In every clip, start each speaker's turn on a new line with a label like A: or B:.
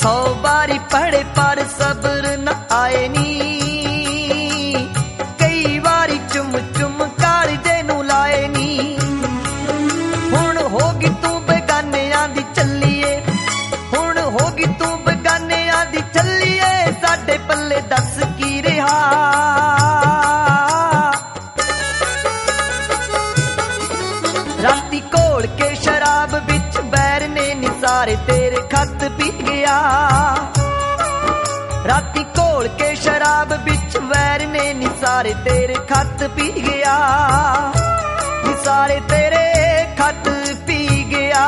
A: 100 बारी पढ़े पर सब्र न आए नी, कई बारी चुम चुम कालजे नू लाए नी। हुण होगी तू बेगानियां दी चलिए, हुण होगी तू बेगानियां दी चलिए, साडे पल्ले दस की रिहा। राती घोल के शराब बिच बैर ने निसारे तेरे खत पी गया। राती घोल के शराब बिच वैर ने निसारे तेरे खत पी गया, निसारे तेरे खत पी गया।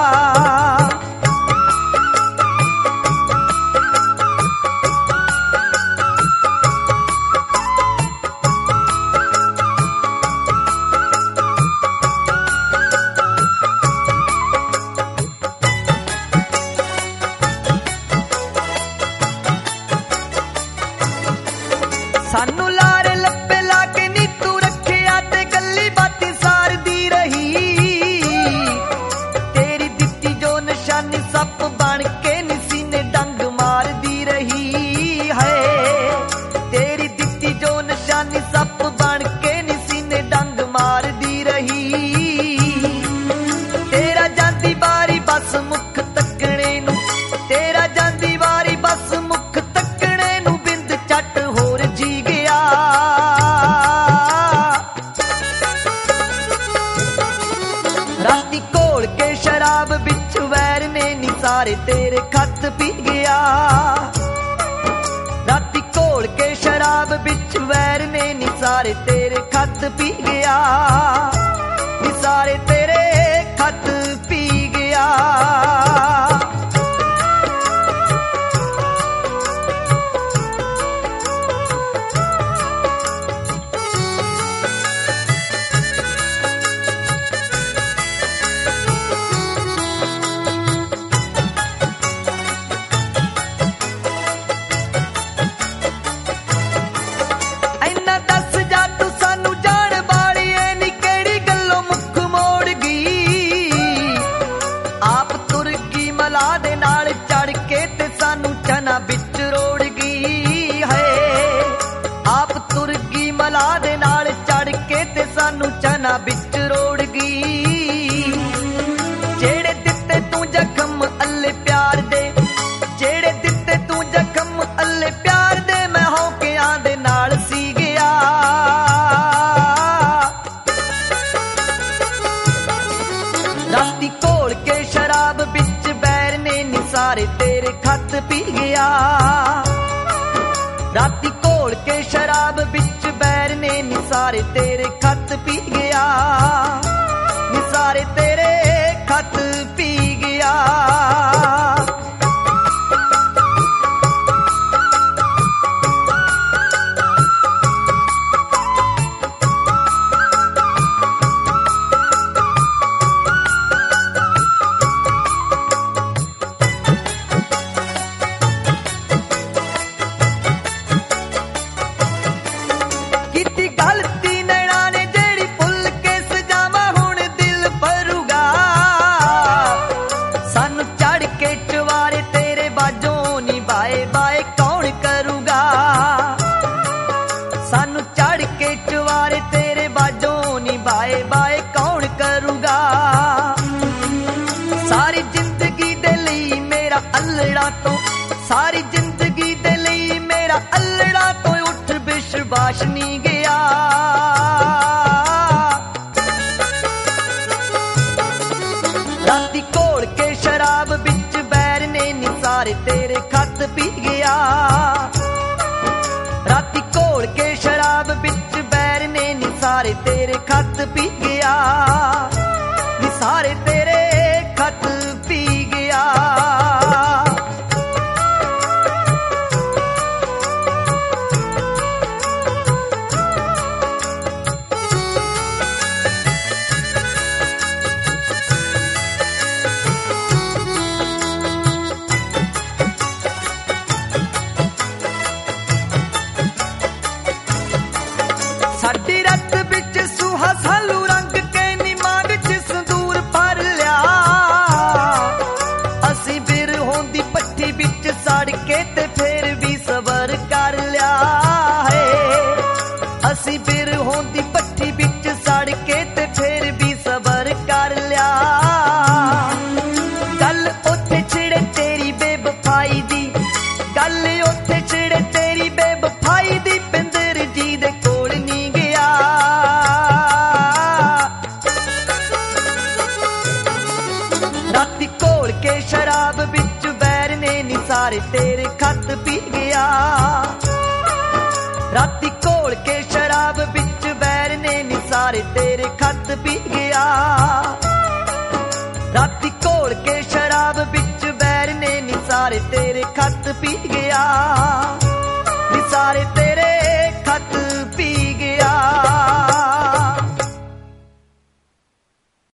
A: सानू लारे लप्पे लाके नी तू रखिया ते गल्ली बाती सार दी रही, तेरी दित्ती जो निशानी सप बन के निसी ने डंग मार दी रही है। तेरी दित्ती जो निशानी सप बन के निसी ने डंग मार दी रही। तेरा जांदी बारी बस मुख तकने नू, तेरा जांदी बारी बस मुख तकने नू बिंद चट होर जी गया। राती घोल के शराब बिच वैर ने निसारे तेरे खत पी गया। राती घोल के शराब बिच वैर ने निसारे तेरे खत पी गया, निसारे तेरे खत पी गया। ऐना दस जा तू सानू जान वाली ऐ नी केड़ी गल्लों मुख मोड़ गई। आप तुर की मला दे नाल चढ़ के ते सानू चना बिच रोड़ गई है। आप तुर की मला दे नाल चढ़ के ते सानू चना बिच रोड़ गई। जेड़े दित्ते तू जख्म अल्ले प्यार दे, जेड़े दित्ते तू जख्म अल्ले प्यार दे, मैं होकियां दे नाल सी गया। राती घोल के शराब बिच बैर ने निसारे तेरे खत पी गया। राती घोल के शराब बिच बैर ने निसारे तेरे खत पी गया, निसारे तेरे खत पी गया। किती गलती नैना ने जेड़ी भुल के सजावा हुण दिल भरूगा। सानू चढ़ के चवारे तेरे बाजों नी बाए बाए कौन करूगा। सानू चढ़ के चवारे तेरे बाजों नी बाए बाए कौन करूगा। सारी जिंदगी दे लई मेरा अल्लड़ा तो, सारी जिंदगी दे लई मेरा अल्लड़ा तो उठ विश्वास नहीं गया। राती घोल के शराब बिच बैर ने निसारे तेरे खत पी गया। राती घोल के शराब बिच बैर ने निसारे तेरे खत पी गया, निसारे तेरे खत पी गया। साडी रत बिच सुहा सालू रंग के नी मांग च संदूर पर राती घोल के शराब बिच बैर ने नी सारे तेरे खत पी गया। राती घोल के शराब बिच बैर ने नी सारे तेरे खत पी गया। राती घोल के शराब बिच बैर ने नी सारे तेरे खत पी गया।